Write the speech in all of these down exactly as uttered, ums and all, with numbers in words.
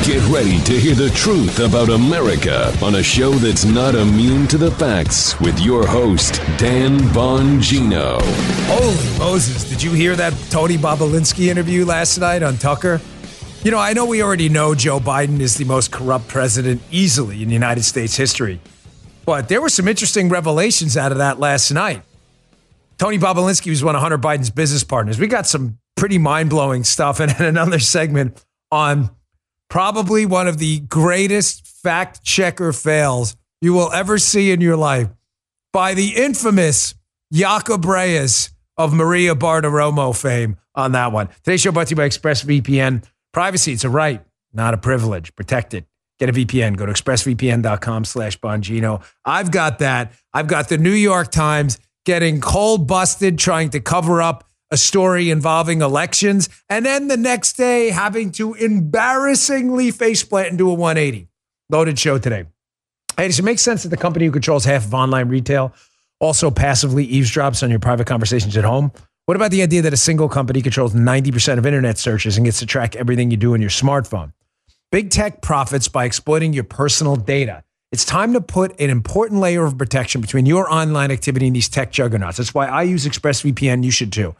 Get ready to hear the truth about America on a show that's not immune to the facts with your host, Dan Bongino. Holy Moses, did you hear that Tony Bobulinski interview last night on Tucker? You know, I know we already know Joe Biden is the most corrupt president easily in United States history, but there were some interesting revelations out of that last night. Tony Bobulinski was one of Hunter Biden's business partners. We got some pretty mind-blowing stuff in another segment on probably one of the greatest fact-checker fails you will ever see in your life by the infamous Jacob Reyes of Maria Bartiromo fame on that one. Today's show brought to you by ExpressVPN. Privacy, it's a right, not a privilege. Protect it. Get a V P N. Go to expressvpn.com slash Bongino. I've got that. I've got the New York Times getting cold busted trying to cover up a story involving elections, and then the next day having to embarrassingly faceplant and do a one eighty. Loaded show today. Hey, does it make sense that the company who controls half of online retail also passively eavesdrops on your private conversations at home? What about the idea that a single company controls ninety percent of internet searches and gets to track everything you do on your smartphone? Big tech profits by exploiting your personal data. It's time to put an important layer of protection between your online activity and these tech juggernauts. That's why I use ExpressVPN. You should too.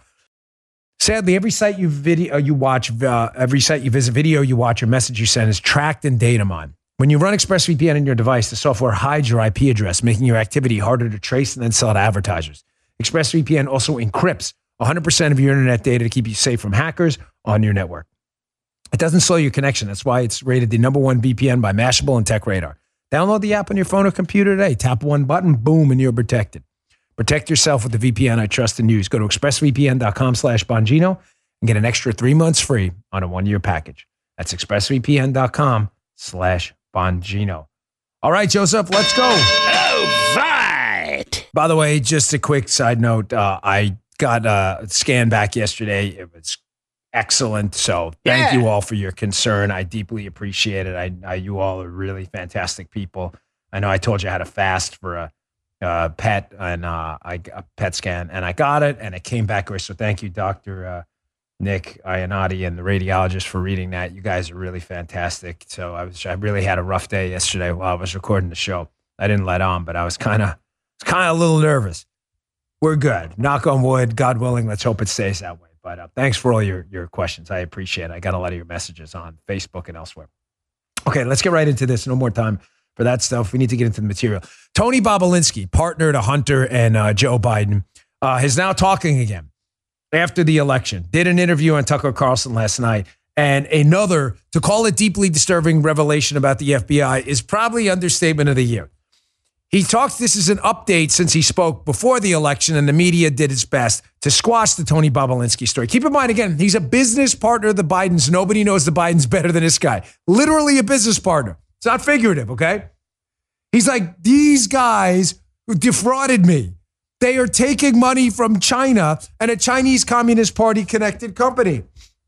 Sadly, every site you video you watch, uh, every site you visit, video you watch, or message you send is tracked and data mined. When you run ExpressVPN on your device, the software hides your I P address, making your activity harder to trace and then sell to advertisers. ExpressVPN also encrypts one hundred percent of your internet data to keep you safe from hackers on your network. It doesn't slow your connection. That's why it's rated the number one V P N by Mashable and TechRadar. Download the app on your phone or computer today. Tap one button, boom, and you're protected. Protect yourself with the V P N I trust and use. Go to expressvpn.com slash Bongino and get an extra three months free on a one-year package. That's expressvpn.com slash Bongino. All right, Joseph, let's go. All right. By the way, just a quick side note. Uh, I got a scan back yesterday. It was excellent. So thank Yeah. you all for your concern. I deeply appreciate it. I, I you all are really fantastic people. I know I told you I had to fast for a uh, pet and uh, I a pet scan, and I got it, and it came back great. So thank you, Doctor Uh, Nick Ionati and the radiologist, for reading that. You guys are really fantastic. So I was I really had a rough day yesterday while I was recording the show. I didn't let on, but I was kind of kind of a little nervous. We're good. Knock on wood. God willing. Let's hope it stays that way. But uh, thanks for all your, your questions. I appreciate it. I got a lot of your messages on Facebook and elsewhere. Okay, let's get right into this. No more time for that stuff. We need to get into the material. Tony Bobulinski, partner to Hunter and uh, Joe Biden, uh, is now talking again after the election. Did an interview on Tucker Carlson last night. And another, to call it deeply disturbing revelation about the F B I is probably understatement of the year. He talked, this is an update since he spoke before the election, and the media did its best to squash the Tony Bobulinski story. Keep in mind, again, he's a business partner of the Bidens. Nobody knows the Bidens better than this guy. Literally a business partner. It's not figurative, okay? He's like, these guys defrauded me. They are taking money from China and a Chinese Communist Party connected company.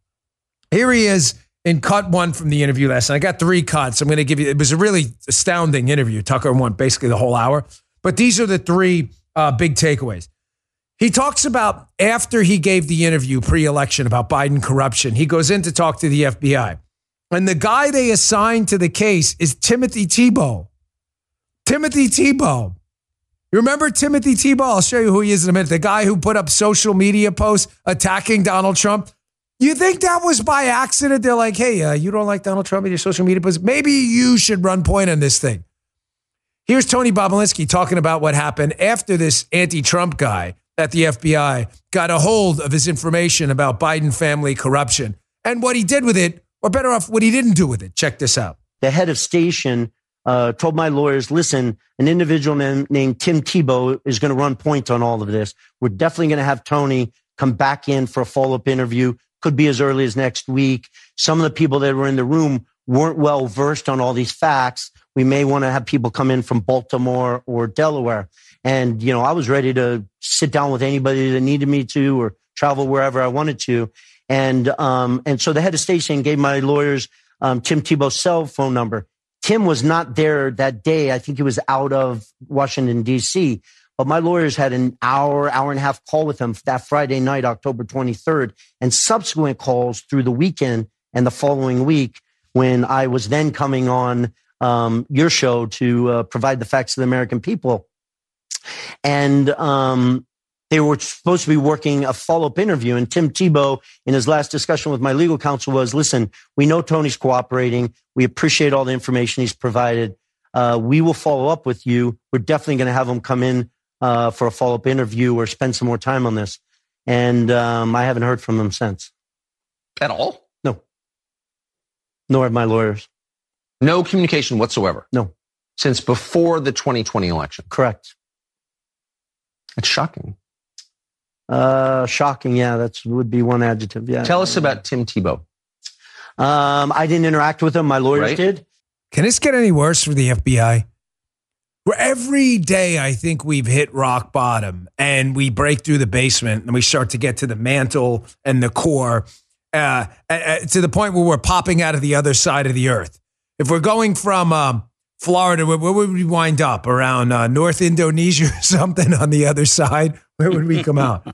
Here he is in cut one from the interview last night. I got three cuts. I'm going to give you, it was a really astounding interview. Tucker won basically the whole hour. But these are the three uh, big takeaways. He talks about, after he gave the interview pre-election about Biden corruption, he goes in to talk to the F B I. And the guy they assigned to the case is Timothy Thibault. Timothy Thibault. You remember Timothy Thibault? I'll show you who he is in a minute. The guy who put up social media posts attacking Donald Trump. You think that was by accident? They're like, hey, uh, you don't like Donald Trump in your social media posts? Maybe you should run point on this thing. Here's Tony Bobulinski talking about what happened after this anti-Trump guy at the F B I got a hold of his information about Biden family corruption and what he did with it, or better off, what he didn't do with it. Check this out. The head of station uh, told my lawyers, listen, an individual man, named Tim Thibault is going to run point on all of this. We're definitely going to have Tony come back in for a follow-up interview. Could be as early as next week. Some of the people that were in the room weren't well versed on all these facts. We may want to have people come in from Baltimore or Delaware. And, you know, I was ready to sit down with anybody that needed me to, or travel wherever I wanted to. And, um, and so the head of station gave my lawyers, um, Tim Thibault's cell phone number. Tim was not there that day. I think he was out of Washington, D C, but my lawyers had an hour, hour and a half call with him that Friday night, October twenty-third, and subsequent calls through the weekend and the following week when I was then coming on um, your show to uh, provide the facts to the American people. And um, they were supposed to be working a follow-up interview. And Tim Tebow, in his last discussion with my legal counsel, was, listen, we know Tony's cooperating. We appreciate all the information he's provided. Uh, we will follow up with you. We're definitely going to have him come in uh, for a follow-up interview or spend some more time on this. And um, I haven't heard from him since. At all? No. Nor have my lawyers. No communication whatsoever? No. Since before the twenty twenty election? Correct. It's shocking. Uh, shocking, yeah, that would be one adjective. Yeah. Tell us about Tim Tebow. Um, I didn't interact with him. My lawyers Right. did. Can this get any worse for the F B I? Where every day I think we've hit rock bottom and we break through the basement and we start to get to the mantle and the core uh, uh, to the point where we're popping out of the other side of the earth. If we're going from um, Florida, where, where would we wind up? Around uh, North Indonesia or something on the other side? Where would we come out?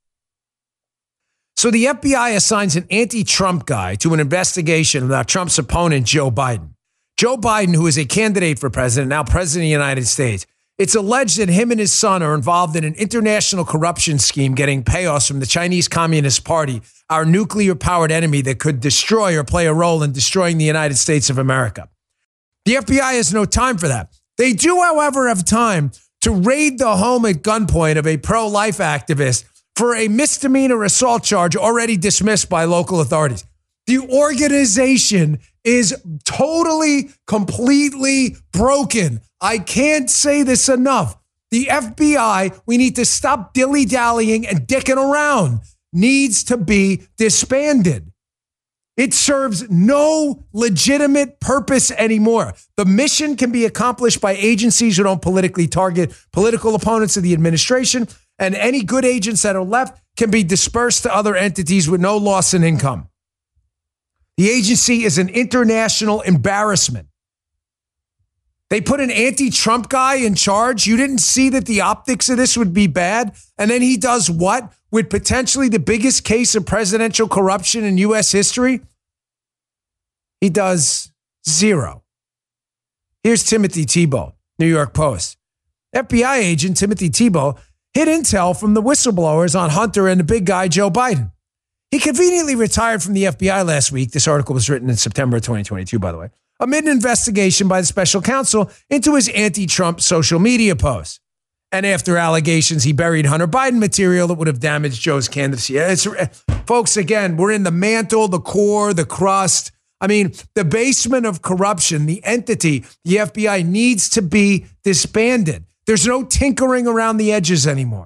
So the F B I assigns an anti-Trump guy to an investigation about Trump's opponent, Joe Biden. Joe Biden, who is a candidate for president, now president of the United States. It's alleged that him and his son are involved in an international corruption scheme getting payoffs from the Chinese Communist Party, our nuclear-powered enemy that could destroy or play a role in destroying the United States of America. The F B I has no time for that. They do, however, have time to raid the home at gunpoint of a pro-life activist for a misdemeanor assault charge already dismissed by local authorities. The organization is totally, completely broken. I can't say this enough. The F B I, we need to stop dilly-dallying and dicking around, needs to be disbanded. It serves no legitimate purpose anymore. The mission can be accomplished by agencies who don't politically target political opponents of the administration, and any good agents that are left can be dispersed to other entities with no loss in income. The agency is an international embarrassment. They put an anti-Trump guy in charge. You didn't see that the optics of this would be bad. And then he does what with potentially the biggest case of presidential corruption in U S history? He does zero. Here's Timothy Tebow, New York Post. F B I agent Timothy Tebow hid intel from the whistleblowers on Hunter and the big guy, Joe Biden. He conveniently retired from the F B I last week. This article was written in September twenty twenty-two, by the way, amid an investigation by the special counsel into his anti-Trump social media posts. And after allegations, he buried Hunter Biden material that would have damaged Joe's candidacy. It's, folks, again, we're in the mantle, the core, the crust. I mean, the basement of corruption, the entity, the F B I needs to be disbanded. There's no tinkering around the edges anymore.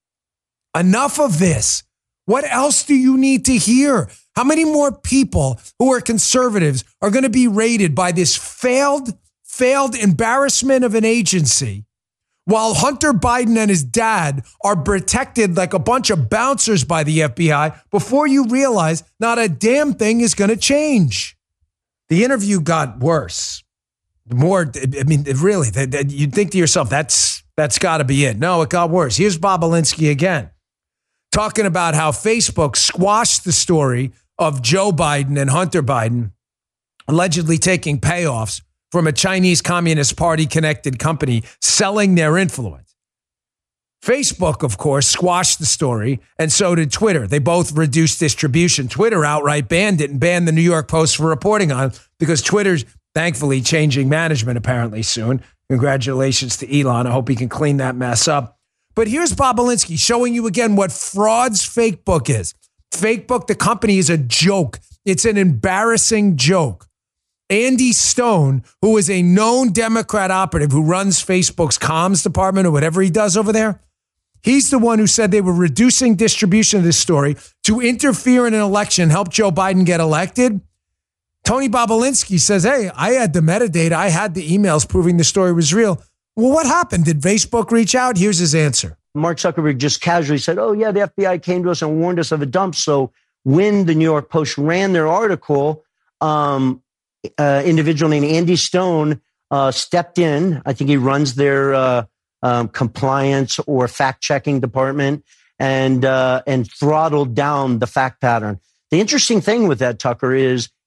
Enough of this. What else do you need to hear? How many more people who are conservatives are going to be raided by this failed, failed embarrassment of an agency while Hunter Biden and his dad are protected like a bunch of bouncers by the F B I before you realize not a damn thing is going to change? The interview got worse. More, I mean, really, you'd think to yourself, that's that's got to be it. No, it got worse. Here's Bob Alinsky again, talking about how Facebook squashed the story of Joe Biden and Hunter Biden allegedly taking payoffs from a Chinese Communist Party connected company selling their influence. Facebook, of course, squashed the story, and so did Twitter. They both reduced distribution. Twitter outright banned it and banned the New York Post for reporting on it because Twitter's thankfully changing management apparently soon. Congratulations to Elon. I hope he can clean that mess up. But here's Bob Alinsky showing you again what fraud's Fakebook is. Fakebook, the company, is a joke. It's an embarrassing joke. Andy Stone, who is a known Democrat operative who runs Facebook's comms department or whatever he does over there, he's the one who said they were reducing distribution of this story to interfere in an election and help Joe Biden get elected. Tony Bobolinsky says, hey, I had the metadata. I had the emails proving the story was real. Well, what happened? Did Facebook reach out? Here's his answer. Mark Zuckerberg just casually said, oh, yeah, the F B I came to us and warned us of a dump. So when the New York Post ran their article, um, uh, individual named Andy Stone uh, stepped in. I think he runs their uh, um, compliance or fact-checking department and uh, and throttled down the fact pattern. The interesting thing with that, Tucker, is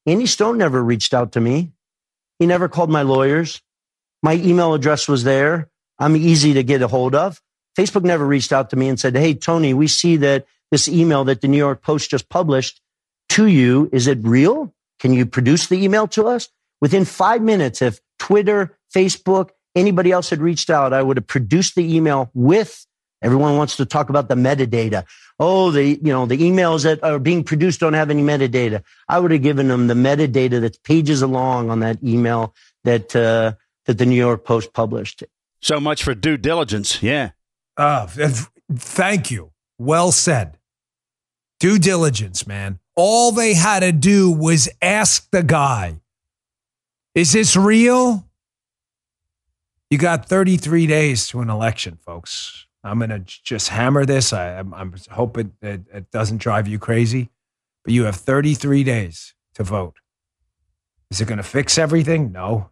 Andy Stone never reached out to me. He never called my lawyers. My email address was there. I'm easy to get a hold of. Facebook never reached out to me and said, hey, Tony, we see that this email that the New York Post just published to you, is it real? Can you produce the email to us? Within five minutes, if Twitter, Facebook, anybody else had reached out, I would have produced the email with, everyone wants to talk about the metadata. Oh, the, you know, the emails that are being produced don't have any metadata. I would have given them the metadata that's pages along on that email that, uh, that the New York Post published. So much for due diligence. Yeah. Uh, thank you. Well said. Due diligence, man. All they had to do was ask the guy, is this real? You got thirty-three days to an election, folks. I'm going to just hammer this. I, I'm, I'm hoping it, it doesn't drive you crazy, but you have thirty-three days to vote. Is it going to fix everything? No.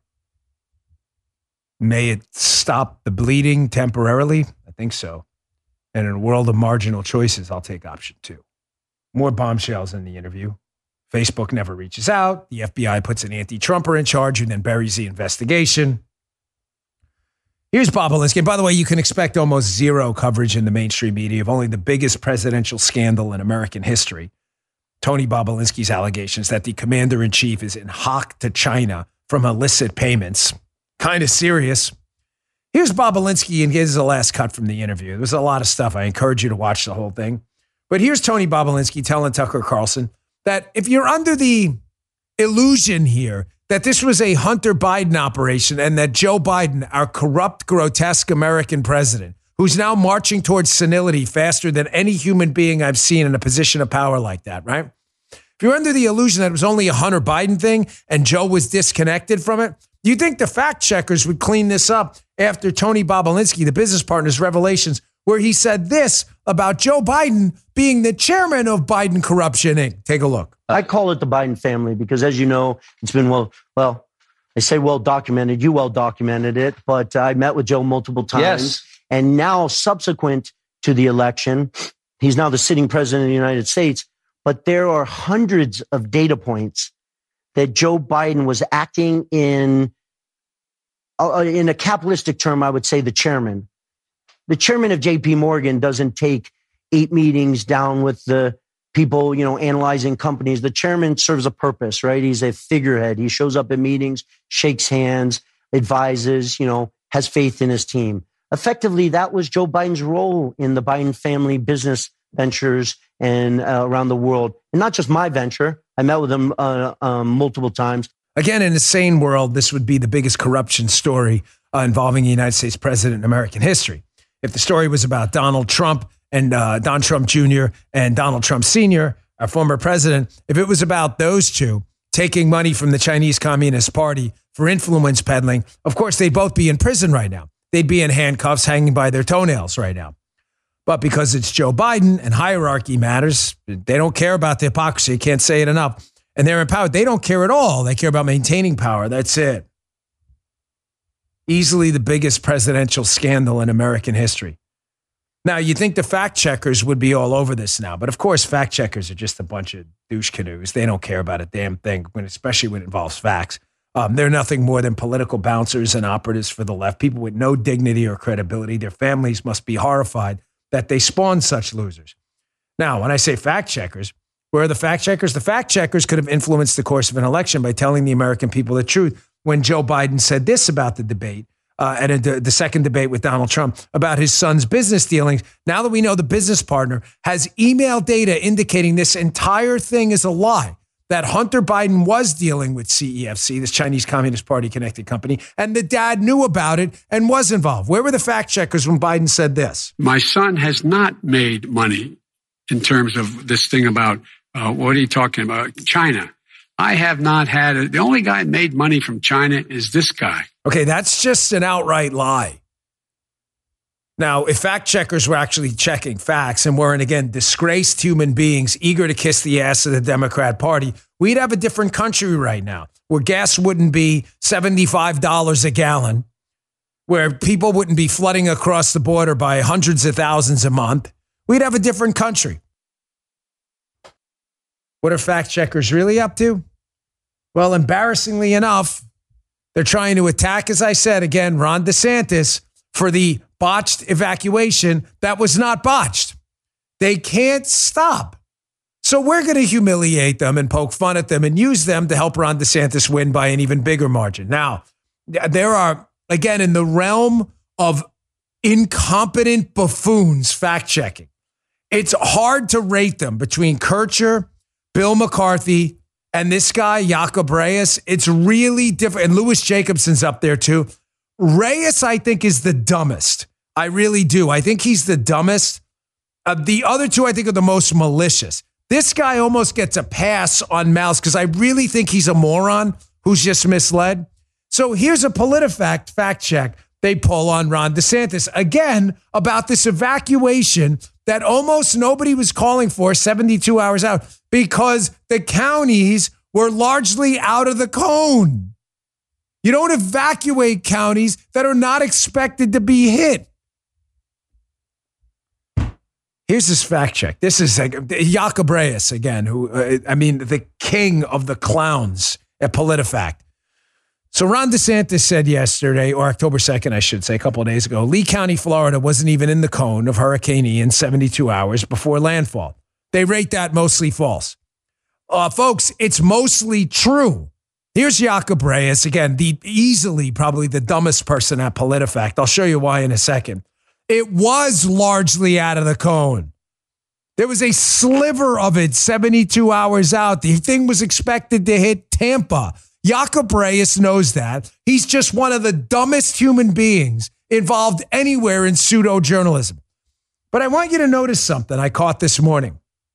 May it stop the bleeding temporarily? I think so. And in a world of marginal choices, I'll take option two. More bombshells in the interview. Facebook never reaches out. The F B I puts an anti-Trumper in charge who then buries the investigation. Here's Bob Alinsky. And by the way, you can expect almost zero coverage in the mainstream media of only the biggest presidential scandal in American history. Tony Bobulinski's allegations that the commander-in-chief is in hock to China from illicit payments. Kind of serious. Here's Bob Alinsky, and here's the last cut from the interview. There's a lot of stuff. I encourage you to watch the whole thing. But here's Tony Bobulinski telling Tucker Carlson that if you're under the illusion here that this was a Hunter Biden operation and that Joe Biden, our corrupt, grotesque American president, who's now marching towards senility faster than any human being I've seen in a position of power like that, right? If you're under the illusion that it was only a Hunter Biden thing and Joe was disconnected from it, you think the fact checkers would clean this up after Tony Bobulinski, the business partner's revelations, where he said this about Joe Biden being the chairman of Biden Corruption Incorporated. Take a look. I call it the Biden family because, as you know, it's been well, well, I say well documented. You well documented it, but I met with Joe multiple times. Yes. And now, subsequent to the election, he's now the sitting president of the United States. But there are hundreds of data points that Joe Biden was acting in, uh, in a capitalistic term, I would say the chairman. The chairman of J P Morgan doesn't take eight meetings down with the people, you know, analyzing companies. The chairman serves a purpose, right? He's a figurehead. He shows up at meetings, shakes hands, advises, you know, has faith in his team. Effectively, that was Joe Biden's role in the Biden family business ventures and uh, around the world. And not just my venture. I met with him uh, um, multiple times. Again, in a sane world, this would be the biggest corruption story uh, involving a United States president in American history. If the story was about Donald Trump and uh, Don Trump Junior and Donald Trump Senior, our former president, if it was about those two taking money from the Chinese Communist Party for influence peddling, of course, they'd both be in prison right now. They'd be in handcuffs hanging by their toenails right now. But because it's Joe Biden and hierarchy matters, they don't care about the hypocrisy. Can't say it enough. And they're empowered. They don't care at all. They care about maintaining power. That's it. Easily the biggest presidential scandal in American history. Now, you think the fact checkers would be all over this now, but of course, fact checkers are just a bunch of douche canoes. They don't care about a damn thing, when, especially when it involves facts. Um, they're nothing more than political bouncers and operatives for the left, people with no dignity or credibility. Their families must be horrified that they spawn such losers. Now, when I say fact checkers, where are the fact checkers? The fact checkers could have influenced the course of an election by telling the American people the truth. When Joe Biden said this about the debate, uh, and a, the second debate with Donald Trump about his son's business dealings, now that we know the business partner has email data indicating this entire thing is a lie, that Hunter Biden was dealing with C E F C, this Chinese Communist Party connected company, and the dad knew about it and was involved. Where were the fact checkers when Biden said this? My son has not made money in terms of this thing about, uh, what are you talking about? China. I have not had it. The only guy that made money from China is this guy. Okay, that's just an outright lie. Now, if fact checkers were actually checking facts and weren't, again, disgraced human beings eager to kiss the ass of the Democrat Party, we'd have a different country right now where gas wouldn't be seventy-five dollars a gallon, where people wouldn't be flooding across the border by hundreds of thousands a month. We'd have a different country. What are fact checkers really up to? Well, embarrassingly enough, they're trying to attack, as I said, again, Ron DeSantis for the botched evacuation that was not botched. They can't stop. So we're going to humiliate them and poke fun at them and use them to help Ron DeSantis win by an even bigger margin. Now, there are, again, in the realm of incompetent buffoons fact-checking, it's hard to rate them between Kircher, Bill McCarthy, and this guy, Jacob Reyes. It's really different. And Louis Jacobson's up there too. Reyes, I think, is the dumbest. I really do. I think he's the dumbest. Uh, the other two, I think, are the most malicious. This guy almost gets a pass on malice because I really think he's a moron who's just misled. So here's a PolitiFact fact check they pull on Ron DeSantis, again, about this evacuation that almost nobody was calling for seventy-two hours out because the counties were largely out of the cone. You don't evacuate counties that are not expected to be hit. Here's this fact check. This is like Jacob Reyes again, who, uh, I mean, the king of the clowns at PolitiFact. So Ron DeSantis said yesterday, or October second, I should say, a couple of days ago, Lee County, Florida wasn't even in the cone of Hurricane Ian seventy-two hours before landfall. They rate that mostly false. Uh, folks, it's mostly true. Here's Jacob Reyes, again, the easily probably the dumbest person at PolitiFact. I'll show you why in a second. It was largely out of the cone. There was a sliver of it seventy-two hours out. The thing was expected to hit Tampa. Jacob Reyes knows that. He's just one of the dumbest human beings involved anywhere in pseudo-journalism. But I want you to notice something I caught this morning.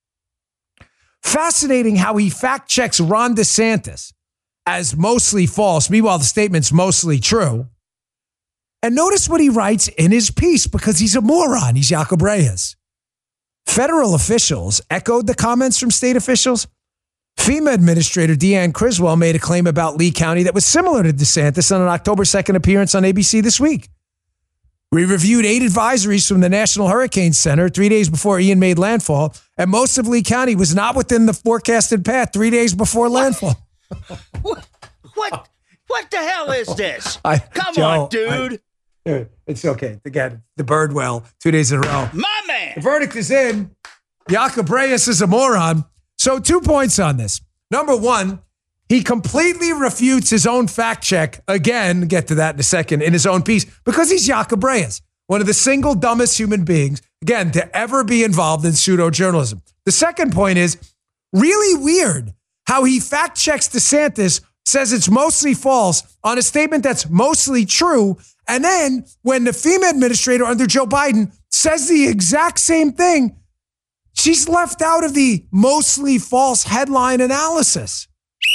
Fascinating how he fact-checks Ron DeSantis as mostly false. Meanwhile, the statement's mostly true. And notice what he writes in his piece because he's a moron. He's Jacob Reyes. Federal officials echoed the comments from state officials. FEMA Administrator Deanne Criswell made a claim about Lee County that was similar to DeSantis on an October second appearance on A B C this week. We reviewed eight advisories from the National Hurricane Center three days before Ian made landfall, and most of Lee County was not within the forecasted path three days before landfall. What? What, what the hell is this? I, Come Joe, on, dude. I, it's okay. Again, the Birdwell, two days in a row. My man. The verdict is in. Jacob Reyes is a moron. So two points on this. Number one, he completely refutes his own fact check. Again, get to that in a second, in his own piece, because he's Jacob Reyes, one of the single dumbest human beings, again, to ever be involved in pseudo-journalism. The second point is really weird how he fact checks DeSantis, says it's mostly false on a statement that's mostly true. And then when the FEMA administrator under Joe Biden says the exact same thing, she's left out of the mostly false headline analysis.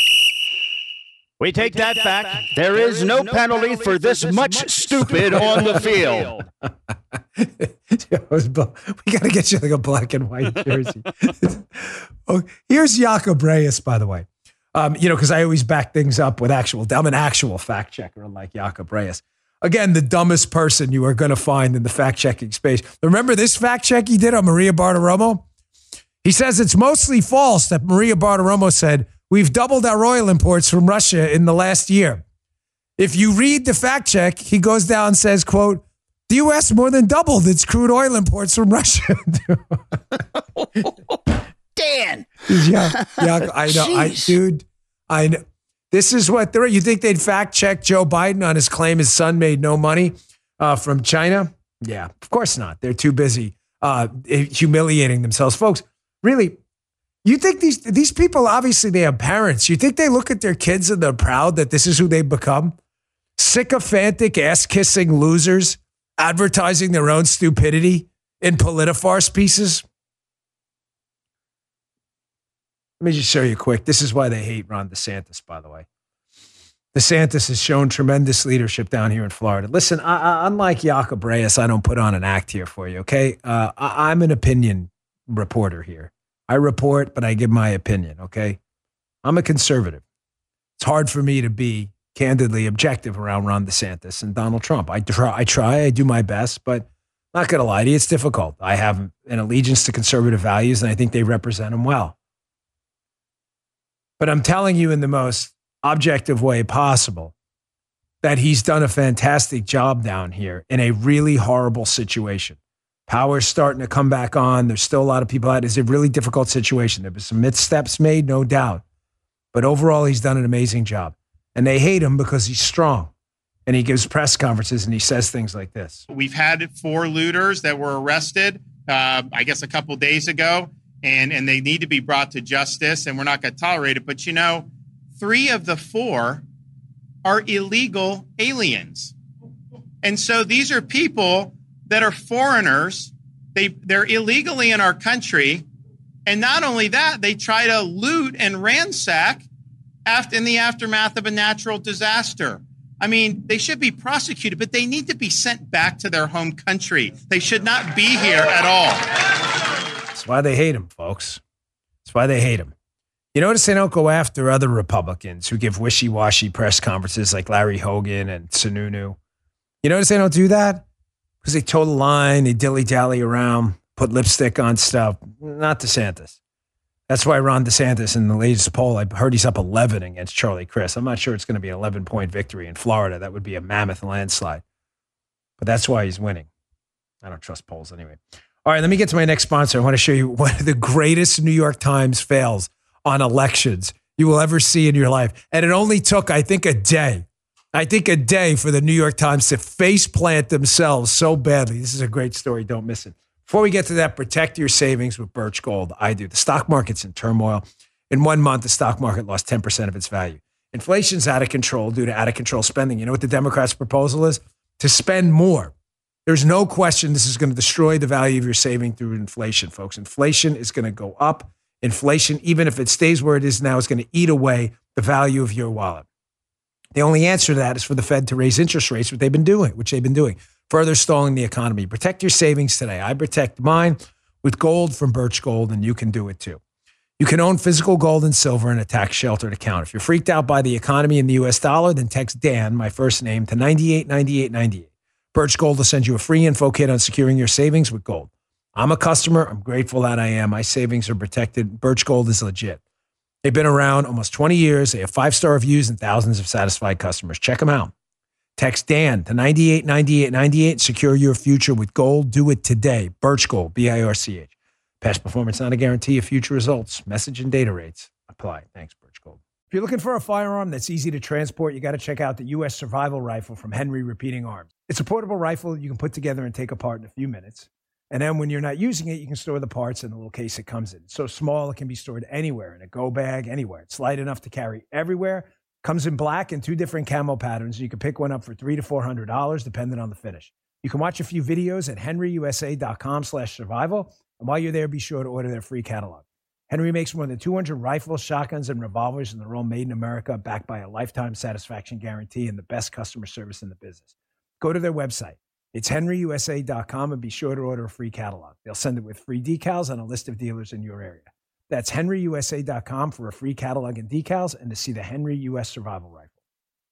We take that back. There is no penalty for this much stupid on the field. We got to get you like a black and white jersey. Oh, here's Jacob Reyes, by the way. Um, you know, because I always back things up with actual, I'm an actual fact checker, unlike Jacob Reyes. Again, the dumbest person you are going to find in the fact-checking space. Remember this fact check he did on Maria Bartiromo? He says it's mostly false that Maria Bartiromo said, we've doubled our oil imports from Russia in the last year. If you read the fact check, he goes down and says, quote, the U S more than doubled its crude oil imports from Russia. Dan. Yeah, yeah, I know. I, dude, I know. This is what they're, you think they'd fact check Joe Biden on his claim his son made no money uh, from China? Yeah, of course not. They're too busy uh, humiliating themselves. Folks, really, you think these these people, obviously they have parents. You think they look at their kids and they're proud that this is who they've become? Sycophantic, ass-kissing losers advertising their own stupidity in politifarce pieces? Let me just show you quick. This is why they hate Ron DeSantis, by the way. DeSantis has shown tremendous leadership down here in Florida. Listen, I, I, unlike Jacob Reyes, I don't put on an act here for you, okay? Uh, I, I'm an opinion reporter here. I report, but I give my opinion, okay? I'm a conservative. It's hard for me to be candidly objective around Ron DeSantis and Donald Trump. I try, I try, I do my best, but not going to lie to you, it's difficult. I have an allegiance to conservative values, and I think they represent them well. But I'm telling you in the most objective way possible that he's done a fantastic job down here in a really horrible situation. Power's starting to come back on. There's still a lot of people out. It's a really difficult situation. There were some missteps made, no doubt. But overall, he's done an amazing job. And they hate him because he's strong. And he gives press conferences and he says things like this. We've had four looters that were arrested, uh, I guess, a couple days ago, and, and they need to be brought to justice, and we're not going to tolerate it. But, you know, three of the four are illegal aliens. And so these are people that are foreigners. They, they're illegally in our country. And not only that, they try to loot and ransack after, in the aftermath of a natural disaster. I mean, they should be prosecuted, but they need to be sent back to their home country. They should not be here at all. That's why they hate him, folks. That's why they hate him. You notice they don't go after other Republicans who give wishy-washy press conferences like Larry Hogan and Sununu. You notice they don't do that? Because they toe the line, they dilly-dally around, put lipstick on stuff. Not DeSantis. That's why Ron DeSantis in the latest poll, I heard he's up eleven against Charlie Crist. I'm not sure it's going to be an eleven-point victory in Florida. That would be a mammoth landslide. But that's why he's winning. I don't trust polls anyway. All right, let me get to my next sponsor. I want to show you one of the greatest New York Times fails on elections you will ever see in your life. And it only took, I think, a day. I think a day for the New York Times to face plant themselves so badly. This is a great story. Don't miss it. Before we get to that, protect your savings with Birch Gold. I do. The stock market's in turmoil. In one month, the stock market lost ten percent of its value. Inflation's out of control due to out of control spending. You know what the Democrats' proposal is? To spend more. There's no question this is going to destroy the value of your saving through inflation, folks. Inflation is going to go up. Inflation, even if it stays where it is now, is going to eat away the value of your wallet. The only answer to that is for the Fed to raise interest rates, which they've been doing, which they've been doing. Further stalling the economy. Protect your savings today. I protect mine with gold from Birch Gold, and you can do it too. You can own physical gold and silver in a tax-sheltered account. If you're freaked out by the economy and the U S dollar, then text Dan, my first name, to nine eight nine eight nine eight. Birch Gold will send you a free info kit on securing your savings with gold. I'm a customer. I'm grateful that I am. My savings are protected. Birch Gold is legit. They've been around almost twenty years. They have five-star reviews and thousands of satisfied customers. Check them out. Text Dan to nine eight nine eight nine eight. Secure your future with gold. Do it today. Birch Gold, B I R C H. Past performance not a guarantee of future results. Message and data rates apply. Thanks, Birch Gold. If you're looking for a firearm that's easy to transport, you got to check out the U S Survival Rifle from Henry Repeating Arms. It's a portable rifle you can put together and take apart in a few minutes. And then when you're not using it, you can store the parts in the little case it comes in. It's so small, it can be stored anywhere, in a go bag, anywhere. It's light enough to carry everywhere. Comes in black and two different camo patterns. You can pick one up for three hundred to four hundred dollars, depending on the finish. You can watch a few videos at henryusa.com slash survival. And while you're there, be sure to order their free catalog. Henry makes more than two hundred rifles, shotguns, and revolvers, and they're all made in America, backed by a lifetime satisfaction guarantee and the best customer service in the business. Go to their website. It's henry u s a dot com, and be sure to order a free catalog. They'll send it with free decals and a list of dealers in your area. That's henry u s a dot com for a free catalog and decals and to see the Henry U S Survival Rifle.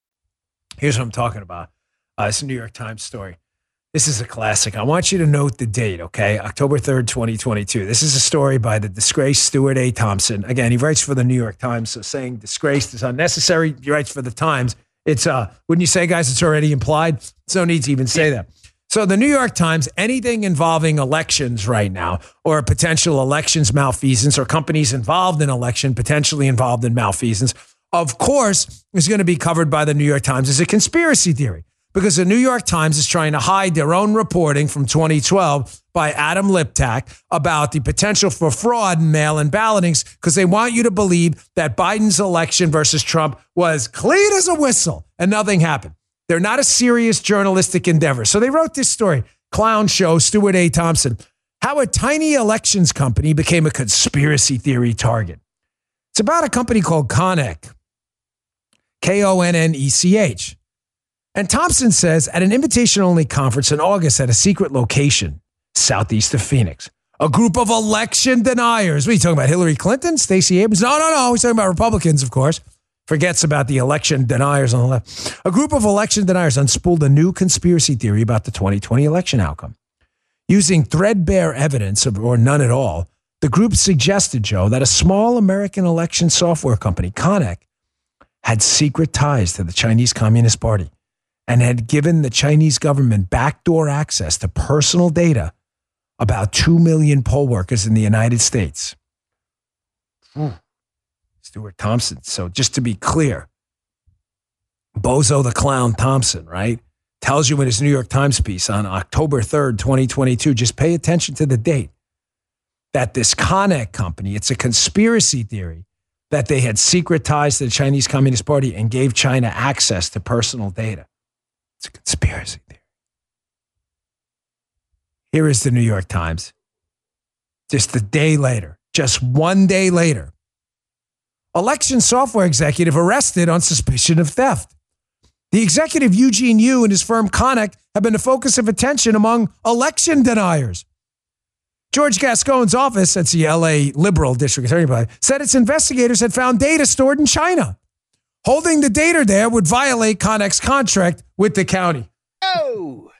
Here's what I'm talking about. Uh, it's a New York Times story. This is a classic. I want you to note the date, okay? October third, twenty twenty-two. This is a story by the disgraced Stuart A. Thompson. Again, he writes for the New York Times, so saying disgraced is unnecessary. He writes for the Times. It's, uh, wouldn't you say, guys, it's already implied? There's no need to even say that. So the New York Times, anything involving elections right now, or potential elections malfeasance, or companies involved in election, potentially involved in malfeasance, of course, is going to be covered by the New York Times as a conspiracy theory. Because the New York Times is trying to hide their own reporting from twenty twelve by Adam Liptak about the potential for fraud in mail-in ballotings, because they want you to believe that Biden's election versus Trump was clean as a whistle and nothing happened. They're not a serious journalistic endeavor. So they wrote this story, Clown Show, Stuart A. Thompson, how a tiny elections company became a conspiracy theory target. It's about a company called Konnech, K O N N E C H. And Thompson says at an invitation-only conference in August at a secret location, southeast of Phoenix, a group of election deniers. What are you talking about, Hillary Clinton, Stacey Abrams? No, no, no. He's talking about Republicans, of course. Forgets about the election deniers on the left. A group of election deniers unspooled a new conspiracy theory about the twenty twenty election outcome. Using threadbare evidence, or none at all, the group suggested, Joe, that a small American election software company, Konnech, had secret ties to the Chinese Communist Party and had given the Chinese government backdoor access to personal data about two million poll workers in the United States. Hmm. Stuart Thompson. So just to be clear, Bozo the Clown Thompson, right, tells you in his New York Times piece on October third, twenty twenty-two, just pay attention to the date, that this Connex company, it's a conspiracy theory that they had secret ties to the Chinese Communist Party and gave China access to personal data. It's a conspiracy theory. Here is the New York Times. Just a day later, just one day later, election software executive arrested on suspicion of theft. The executive Eugene Yu and his firm Connex have been the focus of attention among election deniers. George Gascon's office, that's the L A liberal district attorney, said its investigators had found data stored in China. Holding the data there would violate Connex's contract with the county. Oh!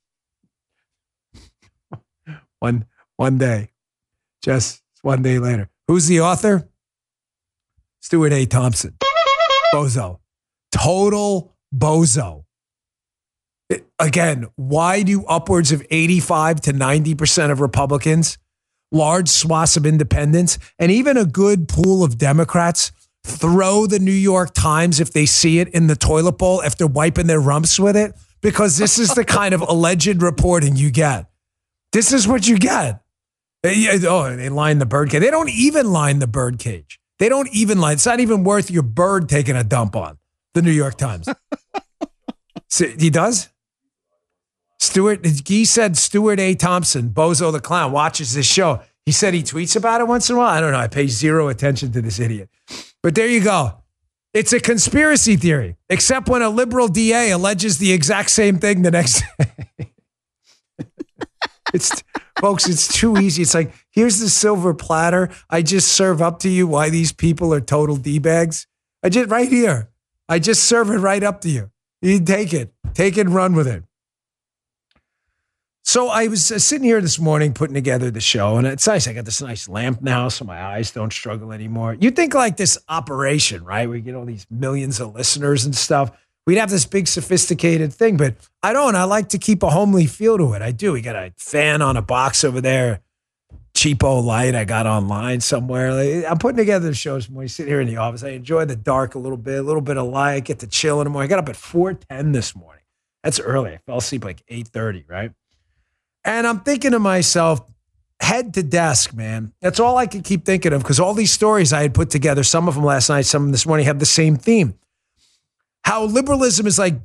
One, one day. Just one day later. Who's the author? Stuart A. Thompson. Bozo. Total bozo. It, again, why do upwards of eighty-five to ninety percent of Republicans, large swaths of independents, and even a good pool of Democrats throw the New York Times if they see it in the toilet bowl after wiping their rumps with it? Because this is the kind of alleged reporting you get. This is what you get. Oh, they line the bird cage. They don't even line the bird cage. They don't even line. It's not even worth your bird taking a dump on, the New York Times. So, he does? Stuart, he said Stuart A. Thompson, Bozo the Clown, watches this show. He said he tweets about it once in a while. I don't know. I pay zero attention to this idiot. But there you go. It's a conspiracy theory, except when a liberal D A alleges the exact same thing the next day. It's, folks, it's too easy. It's like, here's the silver platter. I just serve up to you why these people are total D-bags. I just, right here. I just serve it right up to you. You take it. Take it and run with it. So I was uh, sitting here this morning putting together the show, and it's nice. I got this nice lamp now, so my eyes don't struggle anymore. You'd think like this operation, right? We get all these millions of listeners and stuff. We'd have this big sophisticated thing, but I don't. I like to keep a homely feel to it. I do. We got a fan on a box over there, cheapo light I got online somewhere. Like, I'm putting together the shows when we sit here in the office. I enjoy the dark a little bit, a little bit of light, get to chill in the morning. I got up at four ten this morning. That's early. I fell asleep like eight thirty, right? And I'm thinking to myself, head to desk, man. That's all I could keep thinking of, because all these stories I had put together, some of them last night, some of them this morning, have the same theme. How liberalism is like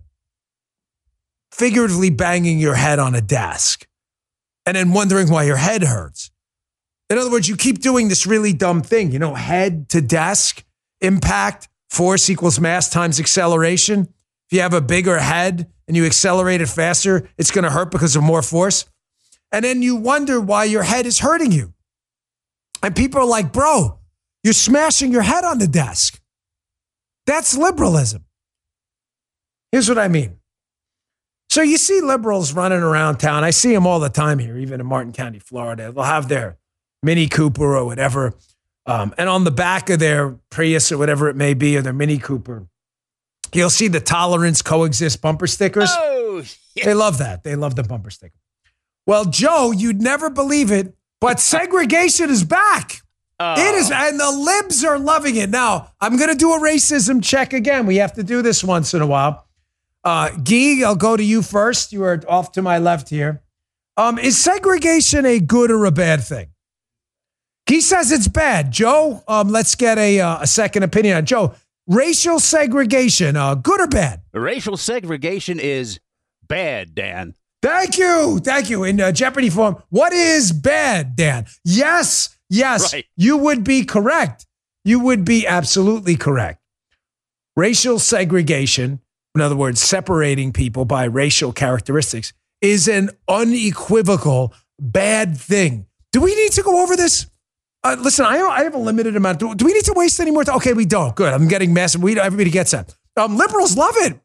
figuratively banging your head on a desk and then wondering why your head hurts. In other words, you keep doing this really dumb thing, you know, head to desk, impact, force equals mass times acceleration. If you have a bigger head and you accelerate it faster, it's going to hurt because of more force. And then you wonder why your head is hurting you. And people are like, bro, you're smashing your head on the desk. That's liberalism. Here's what I mean. So you see liberals running around town. I see them all the time here, even in Martin County, Florida. They'll have their Mini Cooper or whatever. Um, and on the back of their Prius or whatever it may be, or their Mini Cooper, you'll see the tolerance coexist bumper stickers. Oh, yeah. They love that. They love the bumper sticker. Well, Joe, you'd never believe it, but segregation is back. Oh. It is, and the libs are loving it. Now, I'm going to do a racism check again. We have to do this once in a while. Uh, Guy, I'll go to you first. You are off to my left here. Um, is segregation a good or a bad thing? Guy says it's bad. Joe, um, let's get a, uh, a second opinion on Joe. Racial segregation, uh, good or bad? Racial segregation is bad, Dan. Thank you. Thank you. In uh, Jeopardy form, what is bad, Dan? Yes, yes, right. You would be correct. You would be absolutely correct. Racial segregation, in other words, separating people by racial characteristics, is an unequivocal bad thing. Do we need to go over this? Uh, listen, I, I have a limited amount. Do, do we need to waste any more time? Okay, we don't. Good. I'm getting massive. We, everybody gets that. Um, liberals love it.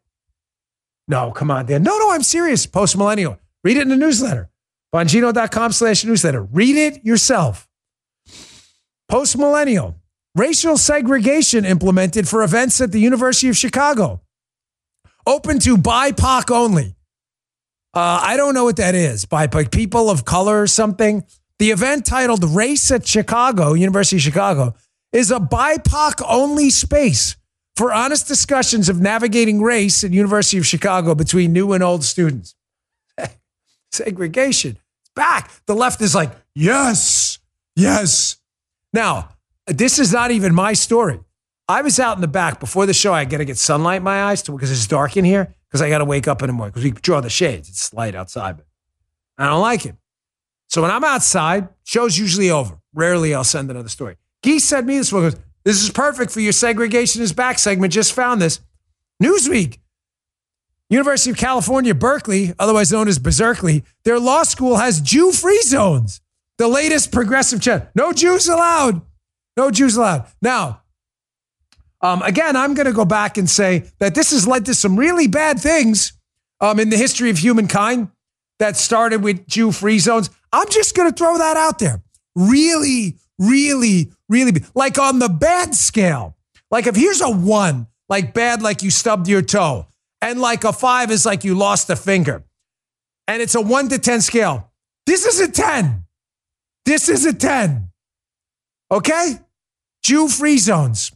No, come on, Dan. No, no, I'm serious. Post Millennial. Read it in the newsletter. Bongino.com slash newsletter. Read it yourself. Post Millennial. racial segregation implemented for events at the University of Chicago. Open to B I P O C only. Uh, I don't know what that is. B I P O C, people of color or something. The event titled Race at Chicago, University of Chicago, is a B I P O C only space for honest discussions of navigating race at University of Chicago between new and old students. Segregation. It's back. The left is like, yes, yes. Now, this is not even my story. I was out in the back before the show. I got to get sunlight in my eyes because it's dark in here because I got to wake up in the morning because we draw the shades. It's light outside, but I don't like it. So when I'm outside, show's usually over. Rarely I'll send another story. Geese said me this one. Goes, this is perfect for your segregation is back segment. Just found this. Newsweek. University of California, Berkeley, otherwise known as Berkeley, their law school has Jew-free zones. The latest progressive trend. No Jews allowed. No Jews allowed. Now, um, again, I'm going to go back and say that this has led to some really bad things um, in the history of humankind that started with Jew-free zones. I'm just going to throw that out there. Really, really, really, like on the bad scale. Like if here's a one, like bad, like you stubbed your toe. And like a five is like you lost a finger. And it's a one to ten scale. This is a ten. This is a ten. Okay? Jew-free zones.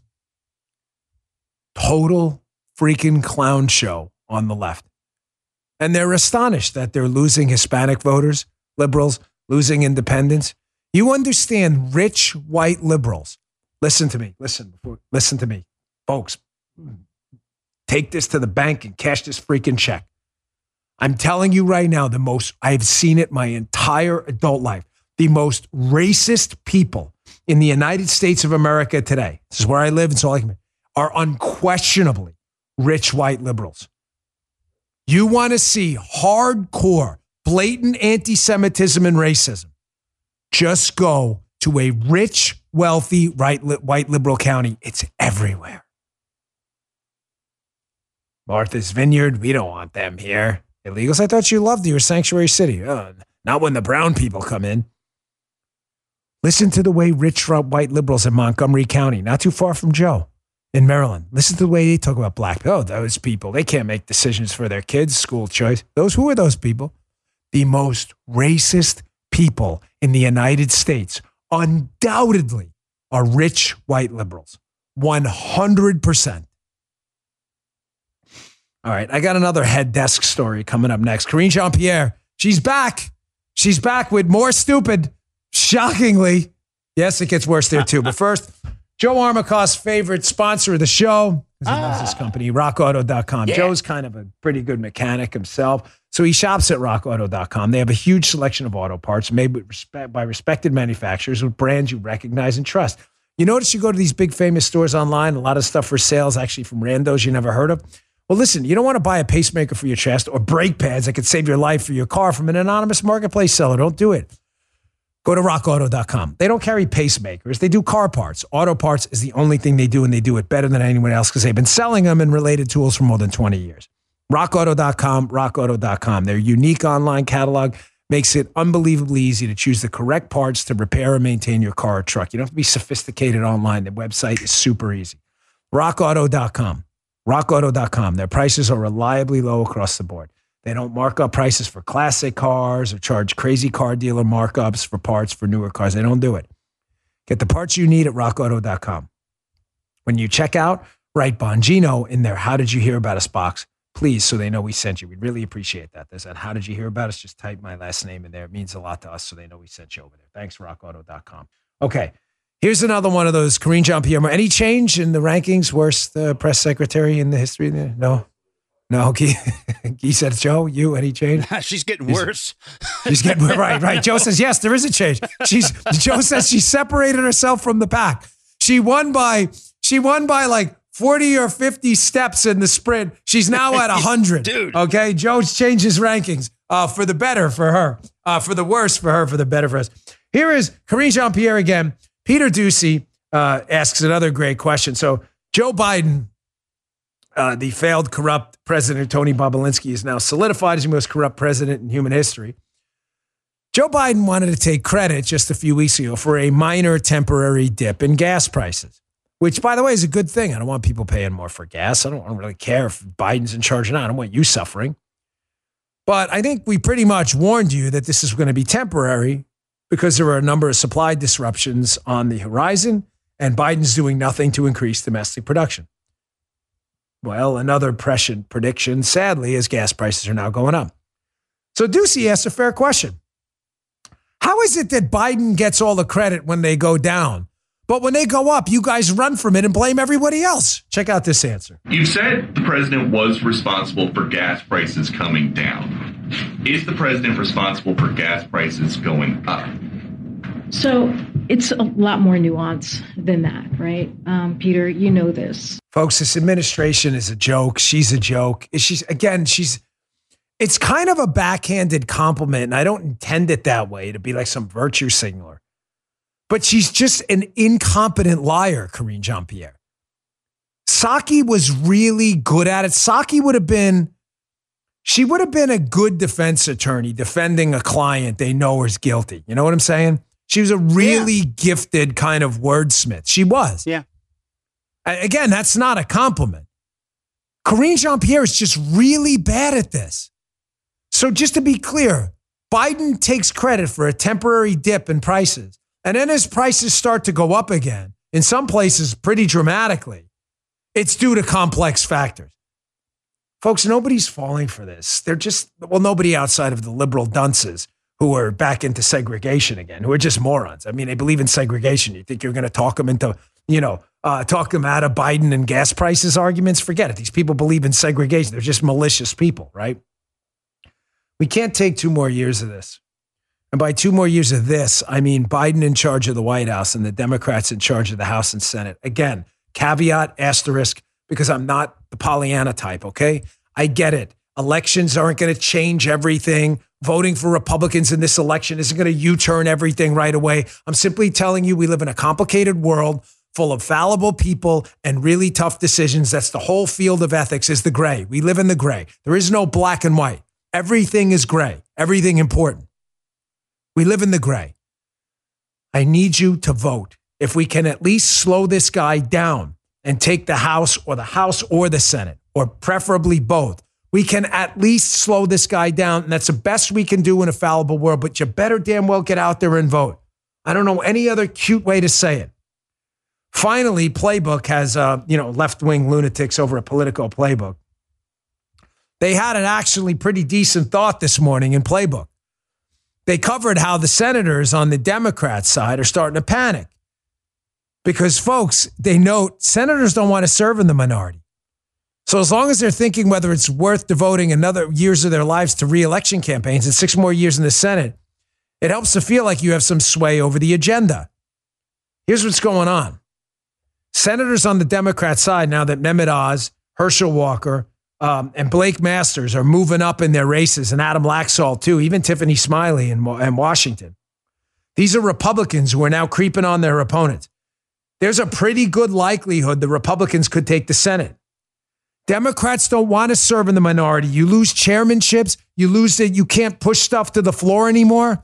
Total freaking clown show on the left. And they're astonished that they're losing Hispanic voters, liberals, losing independents. You understand rich white liberals. Listen to me. Listen, before, listen to me. Folks, take this to the bank and cash this freaking check. I'm telling you right now, the most, I've seen it my entire adult life. The most racist people in the United States of America today, this is where I live and so I can, are unquestionably rich white liberals. You want to see hardcore, blatant anti-Semitism and racism, just go to a rich, wealthy, right, white liberal county. It's everywhere. Martha's Vineyard, we don't want them here. Illegals, I thought you loved your sanctuary city. Oh, not when the brown people come in. Listen to the way rich white liberals in Montgomery County, not too far from Joe, in Maryland. Listen to the way they talk about black people. Oh, those people, they can't make decisions for their kids' school choice. Those, who are those people? The most racist people in the United States, undoubtedly, are rich white liberals. one hundred percent. All right, I got another head desk story coming up next. Karine Jean-Pierre, she's back. She's back with more stupid, shockingly. Yes, it gets worse there too. But first, Joe Armacost's favorite sponsor of the show, because he loves this company, rock auto dot com. Yeah. Joe's kind of a pretty good mechanic himself, so he shops at rock auto dot com. They have a huge selection of auto parts made with respect, by respected manufacturers with brands you recognize and trust. You notice you go to these big famous stores online, a lot of stuff for sales actually from randos you never heard of. Well, listen, you don't want to buy a pacemaker for your chest or brake pads that could save your life for your car from an anonymous marketplace seller. Don't do it. Go to rock auto dot com. They don't carry pacemakers. They do car parts. Auto parts is the only thing they do, and they do it better than anyone else because they've been selling them and related tools for more than twenty years. rock auto dot com, rock auto dot com. Their unique online catalog makes it unbelievably easy to choose the correct parts to repair and maintain your car or truck. You don't have to be sophisticated online. The website is super easy. rock auto dot com. rock auto dot com. Their prices are reliably low across the board. They don't mark up prices for classic cars or charge crazy car dealer markups for parts for newer cars. They don't do it. Get the parts you need at rock auto dot com. When you check out, write Bongino in their How Did You Hear About Us box, please, so they know we sent you. We'd really appreciate that. There's that How Did You Hear About Us? Just type my last name in there. It means a lot to us, so they know we sent you over there. Thanks, rock auto dot com. Okay. Here's another one of those Karine Jean-Pierre. Any change in the rankings? Worst uh, press secretary in the history? No? No? He, he said, Joe, you, any change? She's getting worse. She's getting, right, right. Joe says, yes, there is a change. She's, Joe says she separated herself from the pack. She won by, she won by like forty or fifty steps in the sprint. She's now at one hundred. Dude. Okay? Joe's changed his rankings uh, for the better for her, uh, for the worse for her, for the better for us. Here is Karine Jean-Pierre again. Peter Ducey uh, asks another great question. So Joe Biden, uh, the failed corrupt President Tony Bobulinski, is now solidified as the most corrupt president in human history. Joe Biden wanted to take credit just a few weeks ago for a minor temporary dip in gas prices. which, by the way, is a good thing. I don't want people paying more for gas. I don't really care if Biden's in charge or not. I don't want you suffering. But I think we pretty much warned you that this is going to be temporary because there are a number of supply disruptions on the horizon, and Biden's doing nothing to increase domestic production. Well, another prescient prediction, sadly, is gas prices are now going up. So Doocy asked a fair question. How is it that Biden gets all the credit when they go down, but when they go up, you guys run from it and blame everybody else? Check out this answer. You said the president was responsible for gas prices coming down. Is the president responsible for gas prices going up? So it's a lot more nuance than that, right? Um, Peter, you know this. Folks, this administration is a joke. She's a joke. She's, again, she's, it's kind of a backhanded compliment, and I don't intend it that way to be like some virtue signaler. But she's just an incompetent liar, Karine Jean-Pierre. Psaki was really good at it. Psaki would have been, she would have been a good defense attorney defending a client they know is guilty. You know what I'm saying? She was a really yeah. gifted kind of wordsmith. She was. Yeah. Again, that's not a compliment. Karine Jean-Pierre is just really bad at this. So just to be clear, Biden takes credit for a temporary dip in prices. And then as prices start to go up again, in some places pretty dramatically, it's due to complex factors. Folks, nobody's falling for this. They're just, well, nobody outside of the liberal dunces who are back into segregation again, who are just morons. I mean, they believe in segregation. You think you're going to talk them into, you know, uh, talk them out of Biden and gas prices arguments? Forget it. These people believe in segregation. They're just malicious people, right? We can't take two more years of this. And by two more years of this, I mean Biden in charge of the White House and the Democrats in charge of the House and Senate. Again, caveat, asterisk, because I'm not the Pollyanna type, okay? I get it. Elections aren't going to change everything. Voting for Republicans in this election isn't going to U-turn everything right away. I'm simply telling you we live in a complicated world full of fallible people and really tough decisions. That's the whole field of ethics, is the gray. We live in the gray. There is no black and white. Everything is gray. Everything important. We live in the gray. I need you to vote. If we can at least slow this guy down and take the House or the House or the Senate, or preferably both, we can at least slow this guy down. And that's the best we can do in a fallible world. But you better damn well get out there and vote. I don't know any other cute way to say it. Finally, Playbook has, uh, you know, left-wing lunatics over at Politico Playbook. They had an actually pretty decent thought this morning in Playbook. They covered how the senators on the Democrat side are starting to panic. Because, folks, they note senators don't want to serve in the minority. So as long as they're thinking whether it's worth devoting another years of their lives to re-election campaigns and six more years in the Senate, it helps to feel like you have some sway over the agenda. Here's what's going on. Senators on the Democrat side, now that Mehmet Oz, Herschel Walker, Um, and Blake Masters are moving up in their races, and Adam Laxalt too, even Tiffany Smiley in, in Washington. These are Republicans who are now creeping on their opponents. There's a pretty good likelihood the Republicans could take the Senate. Democrats don't want to serve in the minority. You lose chairmanships, you lose that you can't push stuff to the floor anymore.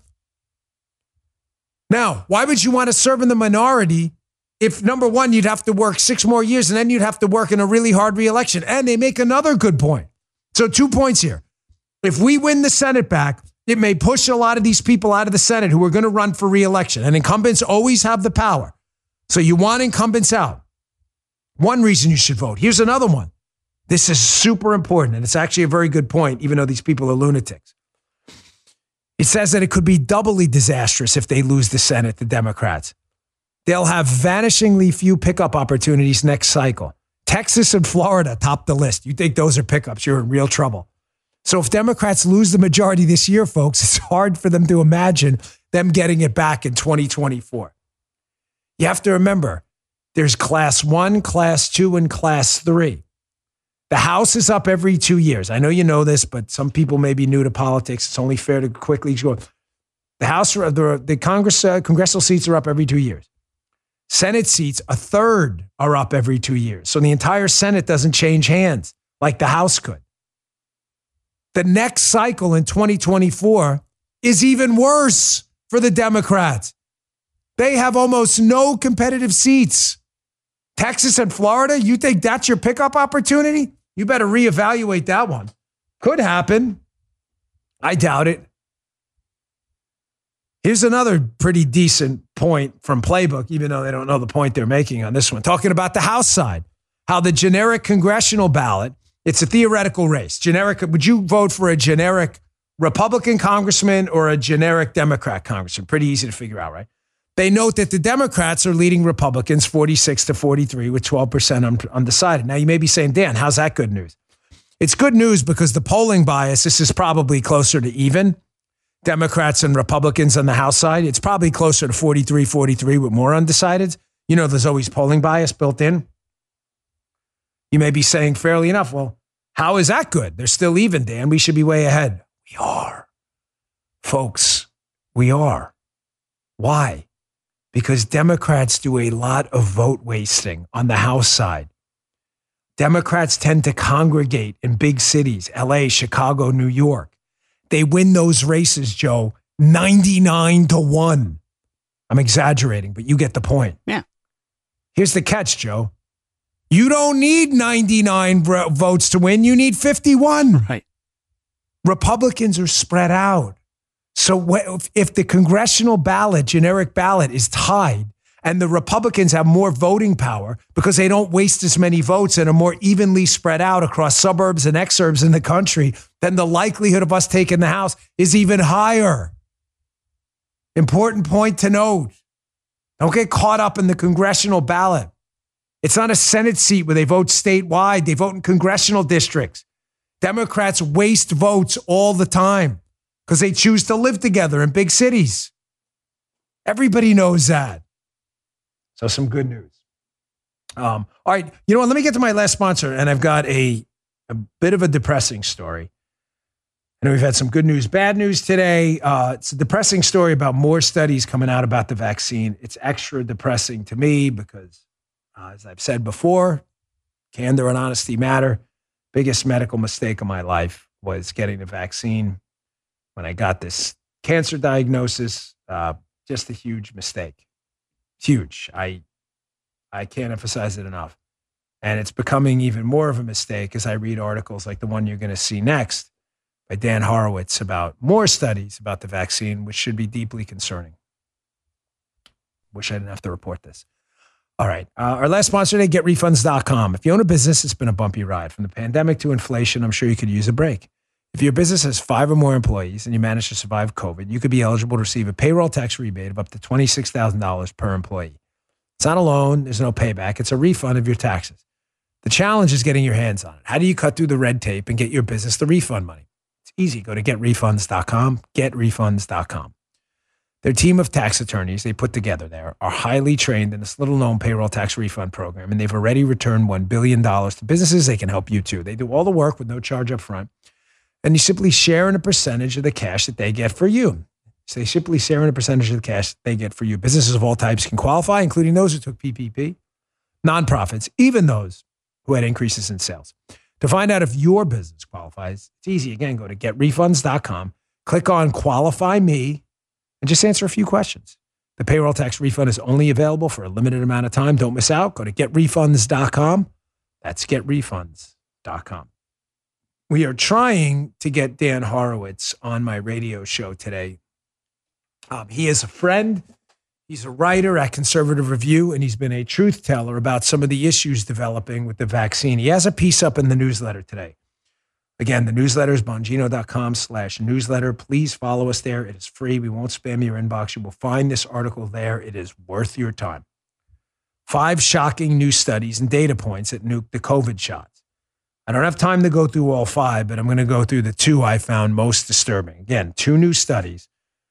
Now, why would you want to serve in the minority if, number one, you'd have to work six more years and then you'd have to work in a really hard reelection? And they make another good point. So two points here. If we win the Senate back, it may push a lot of these people out of the Senate who are going to run for reelection. And incumbents always have the power. So you want incumbents out. One reason you should vote. Here's another one. This is super important. And it's actually a very good point, even though these people are lunatics. It says that it could be doubly disastrous if they lose the Senate, the Democrats. They'll have vanishingly few pickup opportunities next cycle. Texas and Florida top the list. You think those are pickups, you're in real trouble. So if Democrats lose the majority this year, folks, it's hard for them to imagine them getting it back in twenty twenty-four. You have to remember, there's class one, class two, and class three. The House is up every two years. I know you know this, but some people may be new to politics. It's only fair to quickly go. The House, the, the Congress, uh, congressional seats are up every two years. Senate seats, a third are up every two years. So the entire Senate doesn't change hands like the House could. The next cycle in twenty twenty-four is even worse for the Democrats. They have almost no competitive seats. Texas and Florida, you think that's your pickup opportunity? You better reevaluate that one. Could happen. I doubt it. Here's another pretty decent point from Playbook, even though they don't know the point they're making on this one. Talking about the House side, how the generic congressional ballot, it's a theoretical race. Generic, would you vote for a generic Republican congressman or a generic Democrat congressman? Pretty easy to figure out, right? They note that the Democrats are leading Republicans forty-six to forty-three with twelve percent undecided. Now, you may be saying, Dan, how's that good news? It's good news because the polling bias, this is probably closer to even. Democrats and Republicans on the House side, it's probably closer to forty-three forty-three with more undecideds. You know, there's always polling bias built in. You may be saying fairly enough, well, how is that good? They're still even, Dan. We should be way ahead. We are. Folks, we are. Why? Because Democrats do a lot of vote wasting on the House side. Democrats tend to congregate in big cities, L A, Chicago, New York. They win those races, Joe, ninety-nine to one. I'm exaggerating, but you get the point. Yeah. Here's the catch, Joe. You don't need ninety-nine votes to win. You need fifty-one. Right. Republicans are spread out. So if the congressional ballot, generic ballot, is tied and the Republicans have more voting power because they don't waste as many votes and are more evenly spread out across suburbs and exurbs in the country, then the likelihood of us taking the House is even higher. Important point to note. Don't get caught up in the congressional ballot. It's not a Senate seat where they vote statewide. They vote in congressional districts. Democrats waste votes all the time because they choose to live together in big cities. Everybody knows that. So some good news. Um, all right. You know what? Let me get to my last sponsor. And I've got a, a bit of a depressing story. I know we've had some good news, bad news today. Uh, it's a depressing story about more studies coming out about the vaccine. It's extra depressing to me because, uh, as I've said before, candor and honesty matter. Biggest medical mistake of my life was getting the vaccine. When I got this cancer diagnosis, uh, just a huge mistake. Huge. I I can't emphasize it enough. And it's becoming even more of a mistake as I read articles like the one you're going to see next by Dan Horowitz about more studies about the vaccine, which should be deeply concerning. Wish I didn't have to report this. All right. Uh, our last sponsor today, get refunds dot com. If you own a business, it's been a bumpy ride. From the pandemic to inflation, I'm sure you could use a break. If your business has five or more employees and you manage to survive COVID, you could be eligible to receive a payroll tax rebate of up to twenty-six thousand dollars per employee. It's not a loan. There's no payback. It's a refund of your taxes. The challenge is getting your hands on it. How do you cut through the red tape and get your business the refund money? It's easy. Go to get refunds dot com, get refunds dot com. Their team of tax attorneys they put together there are highly trained in this little-known payroll tax refund program, and they've already returned one billion dollars to businesses. They can help you too. They do all the work with no charge up front. And you simply share in a percentage of the cash that they get for you. So they simply share in a percentage of the cash they get for you. Businesses of all types can qualify, including those who took P P P, nonprofits, even those who had increases in sales. To find out if your business qualifies, it's easy. Again, go to get refunds dot com, click on Qualify Me, and just answer a few questions. The payroll tax refund is only available for a limited amount of time. Don't miss out. Go to get refunds dot com. That's get refunds dot com. We are trying to get Dan Horowitz on my radio show today. Um, he is a friend. He's a writer at Conservative Review, and he's been a truth teller about some of the issues developing with the vaccine. He has a piece up in the newsletter today. Again, the newsletter is bongino dot com slash newsletter. Please follow us there. It is free. We won't spam your inbox. You will find this article there. It is worth your time. Five shocking new studies and data points that nuke the COVID shots. I don't have time to go through all five, but I'm going to go through the two I found most disturbing. Again, two new studies,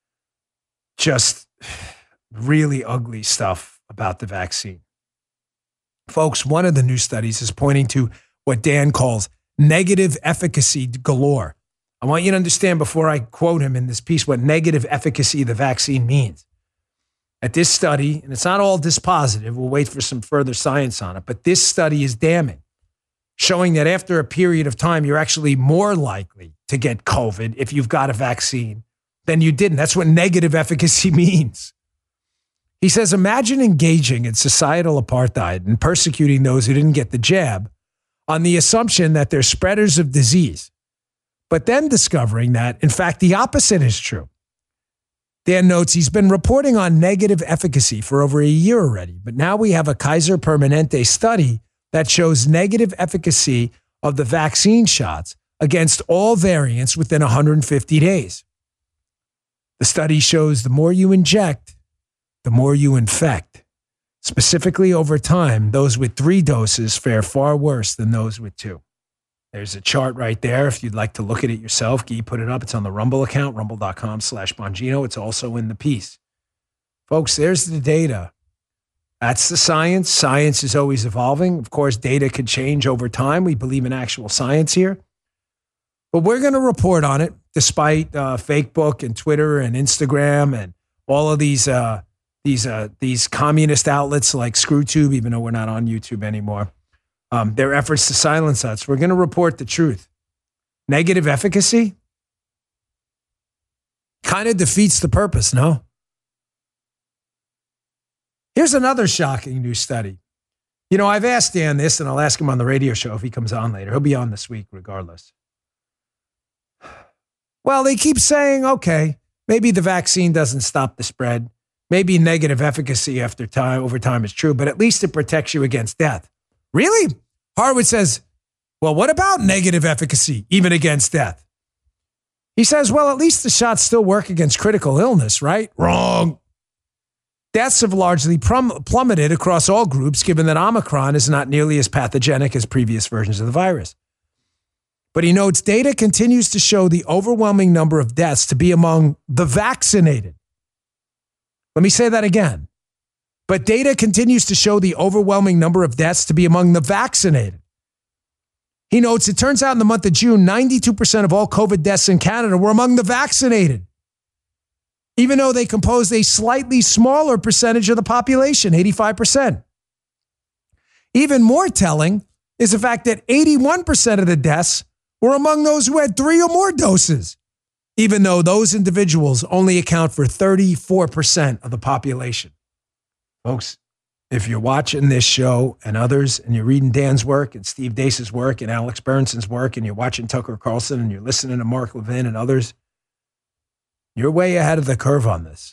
just really ugly stuff about the vaccine. Folks, one of the new studies is pointing to what Dan calls negative efficacy galore. I want you to understand before I quote him in this piece what negative efficacy of the vaccine means. At this study, and it's not all dispositive, we'll wait for some further science on it, but this study is damning, showing that after a period of time, you're actually more likely to get COVID if you've got a vaccine than you didn't. That's what negative efficacy means. He says, imagine engaging in societal apartheid and persecuting those who didn't get the jab on the assumption that they're spreaders of disease, but then discovering that, in fact, the opposite is true. Dan notes he's been reporting on negative efficacy for over a year already, but now we have a Kaiser Permanente study that shows negative efficacy of the vaccine shots against all variants within one hundred fifty days. The study shows the more you inject, the more you infect. Specifically, over time, those with three doses fare far worse than those with two. There's a chart right there. If you'd like to look at it yourself, Guy put it up. It's on the Rumble account, rumble.com slash Bongino. It's also in the piece. Folks, there's the data. That's the science. Science is always evolving. Of course, data could change over time. We believe in actual science here. But we're going to report on it, despite uh, Facebook and Twitter and Instagram and all of these uh, these uh, these communist outlets like ScrewTube, even though we're not on YouTube anymore. Um, their efforts to silence us. We're going to report the truth. Negative efficacy kind of defeats the purpose, no? Here's another shocking new study. You know, I've asked Dan this, and I'll ask him on the radio show if he comes on later. He'll be on this week regardless. Well, they keep saying, okay, maybe the vaccine doesn't stop the spread. Maybe negative efficacy after time, over time is true, but at least it protects you against death. Really? Harwood says, well, what about negative efficacy, even against death? He says, well, at least the shots still work against critical illness, right? Wrong. Deaths have largely plum- plummeted across all groups, given that Omicron is not nearly as pathogenic as previous versions of the virus. But he notes data continues to show the overwhelming number of deaths to be among the vaccinated. Let me say that again. But data continues to show the overwhelming number of deaths to be among the vaccinated. He notes it turns out in the month of June, ninety-two percent of all COVID deaths in Canada were among the vaccinated, even though they composed a slightly smaller percentage of the population, eighty-five percent. Even more telling is the fact that eighty-one percent of the deaths were among those who had three or more doses, even though those individuals only account for thirty-four percent of the population. Folks, if you're watching this show and others, and you're reading Dan's work and Steve Deace's work and Alex Berenson's work, and you're watching Tucker Carlson and you're listening to Mark Levin and others, you're way ahead of the curve on this.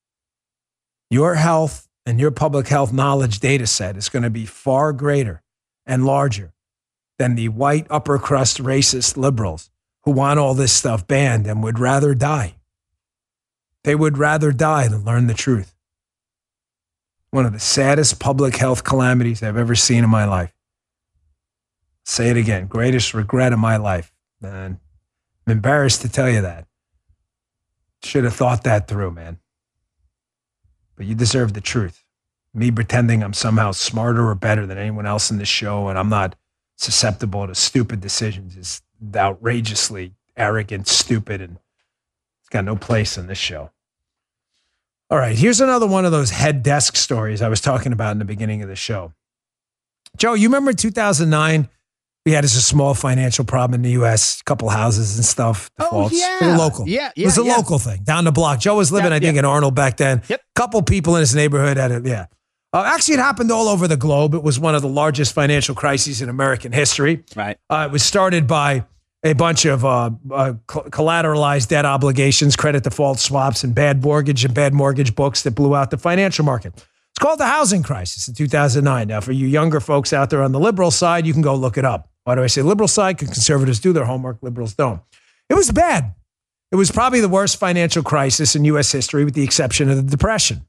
Your health and your public health knowledge data set is going to be far greater and larger than the white upper crust racist liberals who want all this stuff banned and would rather die. They would rather die than learn the truth. One of the saddest public health calamities I've ever seen in my life. Say it again, greatest regret of my life. Man, I'm embarrassed to tell you that. Should have thought that through, man. But you deserve the truth. Me pretending I'm somehow smarter or better than anyone else in this show and I'm not susceptible to stupid decisions is outrageously arrogant, stupid, and it's got no place in this show. All right, here's another one of those head desk stories I was talking about in the beginning of the show. Joe, you remember two thousand nine? We had as a small financial problem in the U S, a couple houses and stuff. Defaults. Oh, yeah. It was local. Yeah, yeah, it was a yeah. local thing down the block. Joe was living, Yeah, I think, yeah. in Arnold back then. Yep. Couple people in his neighborhood had it. Yeah. Uh, actually, it happened all over the globe. It was one of the largest financial crises in American history. Right. Uh, it was started by a bunch of uh, uh, collateralized debt obligations, credit default swaps, and bad mortgage and bad mortgage books that blew out the financial market. It's called the housing crisis in two thousand nine. Now, for you younger folks out there on the liberal side, you can go look it up. Why do I say liberal side? Because conservatives do their homework, liberals don't. It was bad. It was probably the worst financial crisis in U S history with the exception of the Depression.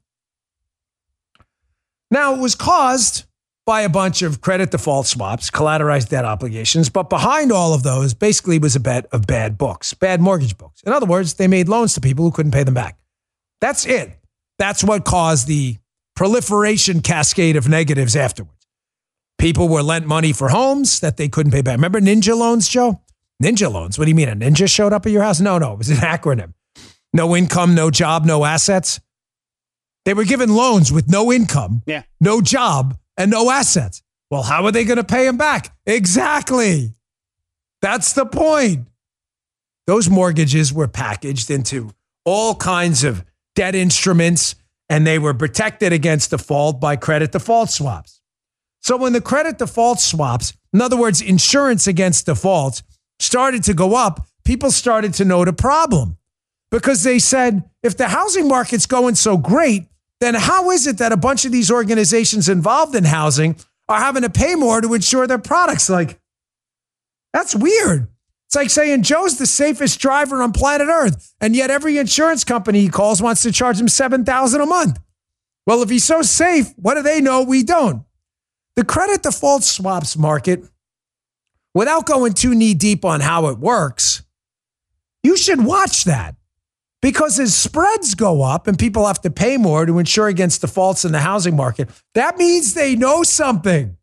Now, it was caused by a bunch of credit default swaps, collateralized debt obligations, but behind all of those basically was a bet of bad books, bad mortgage books. In other words, they made loans to people who couldn't pay them back. That's it. That's what caused the proliferation cascade of negatives afterwards. People were lent money for homes that they couldn't pay back. Remember ninja loans, Joe? Ninja loans. What do you mean? A ninja showed up at your house? No, no. It was an acronym. No income, no job, no assets. They were given loans with no income, Yeah. no job, and no assets. Well, how are they going to pay them back? Exactly. That's the point. Those mortgages were packaged into all kinds of debt instruments and they were protected against default by credit default swaps. So when the credit default swaps, in other words, insurance against defaults, started to go up, people started to note a problem because they said, if the housing market's going so great, then how is it that a bunch of these organizations involved in housing are having to pay more to insure their products? Like, that's weird. It's like saying Joe's the safest driver on planet Earth, and yet every insurance company he calls wants to charge him seven thousand dollars a month. Well, if he's so safe, what do they know we don't? The credit default swaps market, without going too knee deep on how it works, you should watch that. Because as spreads go up and people have to pay more to insure against defaults in the housing market, that means they know something.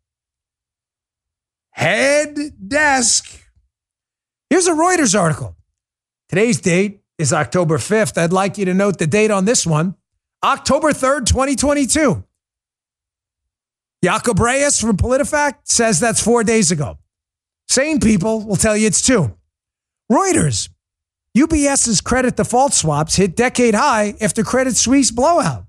Head desk. Here's a Reuters article. Today's date is October fifth. I'd like you to note the date on this one. October third, twenty twenty-two. Jacob Reyes from PolitiFact says that's four days ago. Sane people will tell you it's two. Reuters. UBS's credit default swaps hit decade high after Credit Suisse blowout.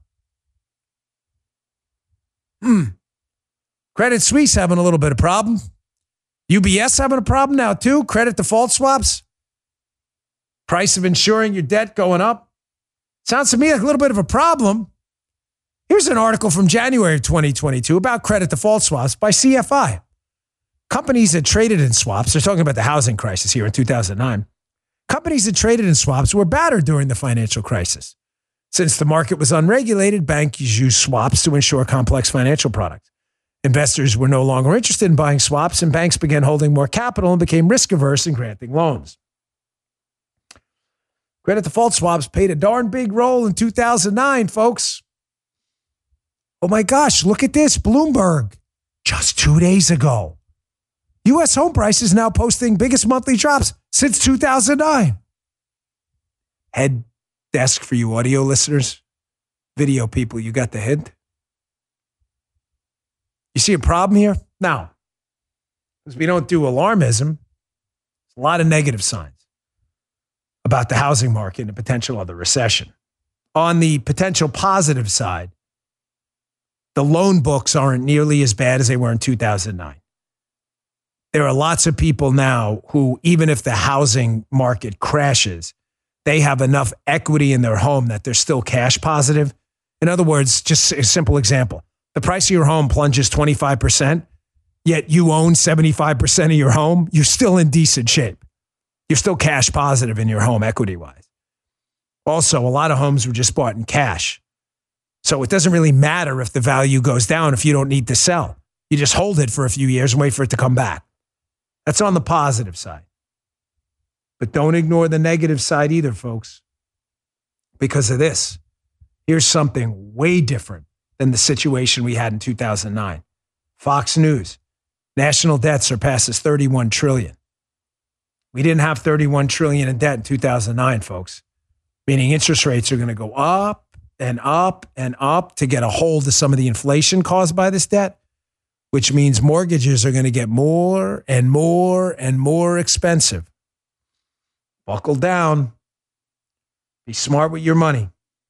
Hmm. Credit Suisse having a little bit of problem. U B S having a problem now too. Credit default swaps. Price of insuring your debt going up. Sounds to me like a little bit of a problem. Here's an article from January of twenty twenty-two about credit default swaps by C F I. Companies that traded in swaps, they're talking about the housing crisis here in two thousand nine. Companies that traded in swaps were battered during the financial crisis. Since the market was unregulated, banks used swaps to insure complex financial products. Investors were no longer interested in buying swaps, and banks began holding more capital and became risk-averse in granting loans. Credit default swaps played a darn big role in two thousand nine, folks. Oh my gosh, look at this. Bloomberg, just two days ago. U S home prices now posting biggest monthly drops since two thousand nine. Head desk for you audio listeners, video people, you got the hint? You see a problem here? Now, because we don't do alarmism, there's a lot of negative signs about the housing market and the potential of the recession. On the potential positive side, the loan books aren't nearly as bad as they were in two thousand nine. There are lots of people now who, even if the housing market crashes, they have enough equity in their home that they're still cash positive. In other words, just a simple example. The price of your home plunges twenty-five percent, yet you own seventy-five percent of your home. You're still in decent shape. You're still cash positive in your home equity-wise. Also, a lot of homes were just bought in cash. So it doesn't really matter if the value goes down if you don't need to sell. You just hold it for a few years and wait for it to come back. That's on the positive side. But don't ignore the negative side either, folks. Because of this, here's something way different than the situation we had in two thousand nine. Fox News, national debt surpasses thirty-one trillion dollars. We didn't have thirty-one trillion dollars in debt in two thousand nine, folks. Meaning interest rates are going to go up and up and up to get a hold of some of the inflation caused by this debt, which means mortgages are going to get more and more and more expensive. Buckle down. Be smart with your money.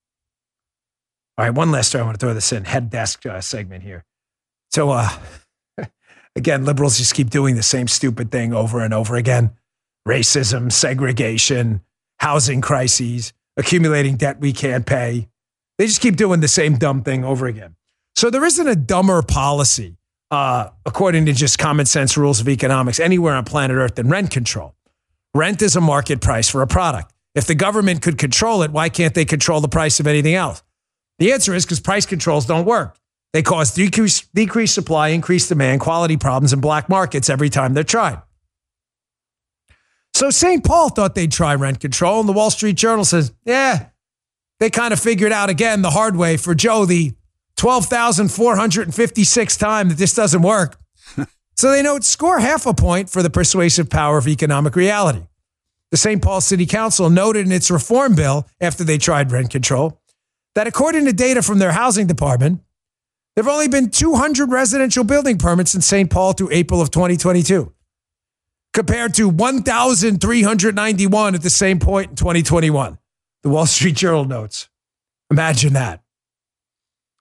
All right, one last story. I want to throw this in. Head desk uh, segment here. So, uh, again, liberals just keep doing the same stupid thing over and over again. Racism, segregation, housing crises, accumulating debt we can't pay. They just keep doing the same dumb thing over again. So there isn't a dumber policy, uh, according to just common sense rules of economics, anywhere on planet Earth than rent control. Rent is a market price for a product. If the government could control it, why can't they control the price of anything else? The answer is because price controls don't work. They cause decreased decrease supply, increased demand, quality problems, and black markets every time they're tried. So Saint Paul thought they'd try rent control, and the Wall Street Journal says, yeah, they kind of figured out again the hard way for Joe the twelve thousand four hundred fifty-sixth time that this doesn't work. So they note score half a point for the persuasive power of economic reality. The Saint Paul City Council noted in its reform bill after they tried rent control that according to data from their housing department, there have only been two hundred residential building permits in Saint Paul through April of twenty twenty-two, compared to one thousand three hundred ninety-one at the same point in twenty twenty-one. The Wall Street Journal notes. Imagine that.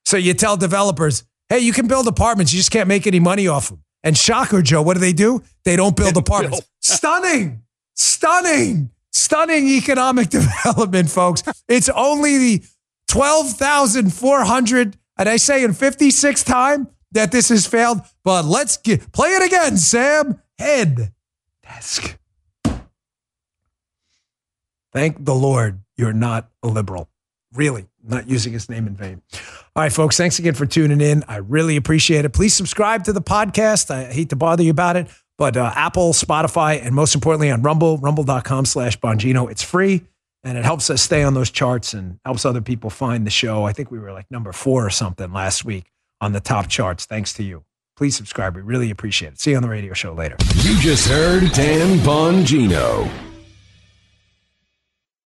So you tell developers, hey, you can build apartments. You just can't make any money off them. And shocker, Joe, what do they do? They don't build apartments. Stunning, stunning, stunning economic development, folks. It's only the twelve thousand four hundred, and I say in fifty-sixth time that this has failed, but let's get, play it again, Sam. Head desk. Thank the Lord you're not a liberal. Really, not using his name in vain. All right, folks, thanks again for tuning in. I really appreciate it. Please subscribe to the podcast. I hate to bother you about it, but uh, Apple, Spotify, and most importantly on Rumble, rumble.com slash Bongino. It's free, and it helps us stay on those charts and helps other people find the show. I think we were like number four or something last week on the top charts, thanks to you. Please subscribe. We really appreciate it. See you on the radio show later. You just heard Dan Bongino.